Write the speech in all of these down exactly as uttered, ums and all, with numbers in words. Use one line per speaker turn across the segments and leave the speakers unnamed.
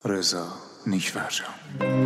رضا نیکفرجام.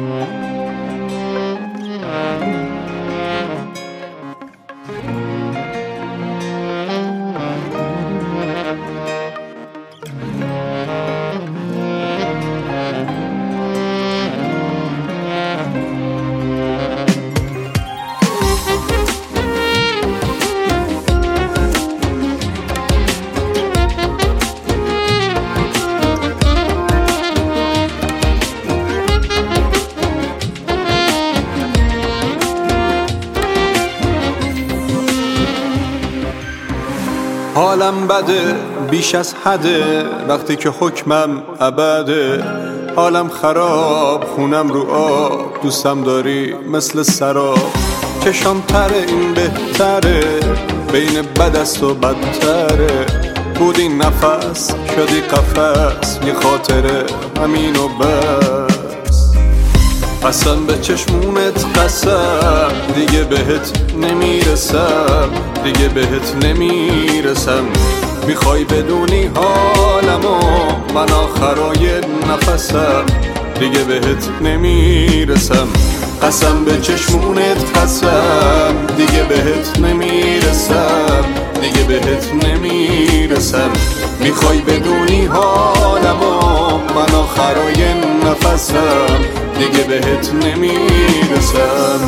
حالم بده بیش از حده وقتی که حکمم ابده. حالم خراب خونم رو آب، دوستم داری مثل سراب. چشام تره این بهتره، بین بدست و بدتره. بودی نفس شدی قفس، یه خاطره همین و بس. قسم به چشمونت قسم، دیگه بهت نمیرسم، دیگه بهت نمیرسم. میخوای بدونی حالمو، من آخرای نفسم، دیگه بهت نمیرسم. قسم به چشمونت قسم، دیگه بهت نمیرسم، دیگه بهت نمیرسم. میخوای بدونی حالمو، من آخرای نفسم، دیگه بهت نمیرسم.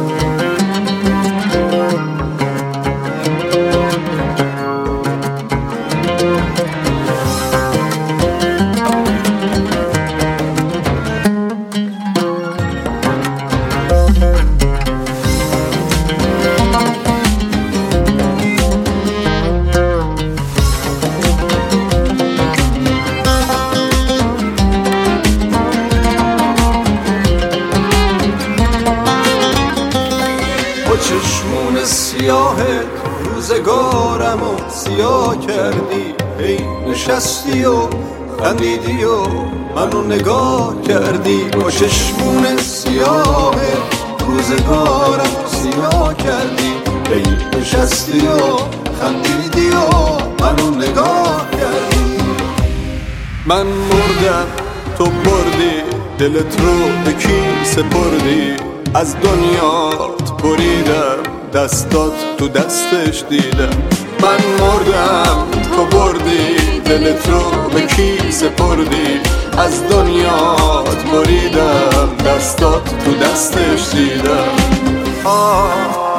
چشمون سیاه روزگارم و سیاه کردی. ای نشستی و خندیدی و منو نگاه کردی. با چشمون سیاه روزگارم و سیاه کردی. ای نشستی و خندیدی و منو نگاه کردی. من مردم تو بردی، دلت رو به کی سپردی؟ از دنیات بریدم، دستات تو دستش دیدم. من مردم تو بردی، دلت رو به کی سپردی؟ از دنیات بریدم، دستات تو دستش دیدم. آه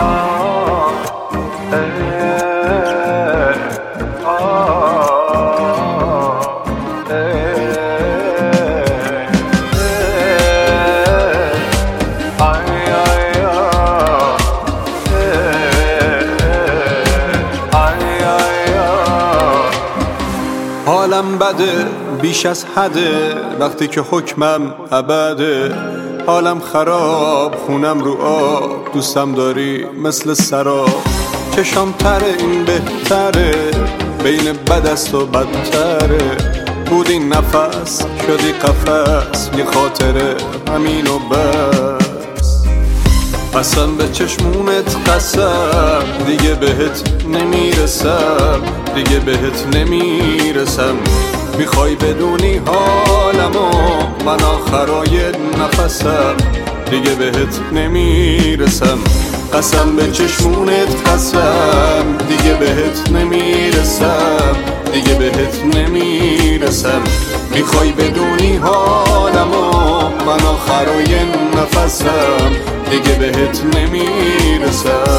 حالم بده بیش از حده وقتی که حکمم ابده. حالم خراب خونم رو آب، دوستم داری مثل سراب. چشام تره این بهتره، بین بدست و بدتره. بودی نفس شدی قفس، یه خاطره همین و بس. قسم به چشمونت قسم، دیگه بهت نمیرسم، دیگه بهت نمیرسم. میخوای بدونی حالمو، من آخرای نفسم، دیگه بهت نمیرسم. قسم به چشمونت قسم، دیگه بهت نمیرسم، دیگه بهت نمیرسم. میخوای بدونی حالمو، من آخرای نفسم، دیگه بهت نمیرسم.